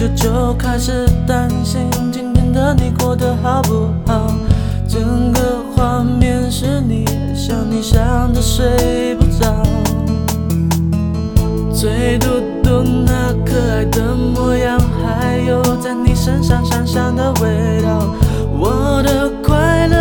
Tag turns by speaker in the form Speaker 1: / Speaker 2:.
Speaker 1: 久就开始担心今天的你过得好不好。整个画面是你，想你想着睡不着。嘴嘟嘟那可爱的模样，还有在你身上香香的味道，我的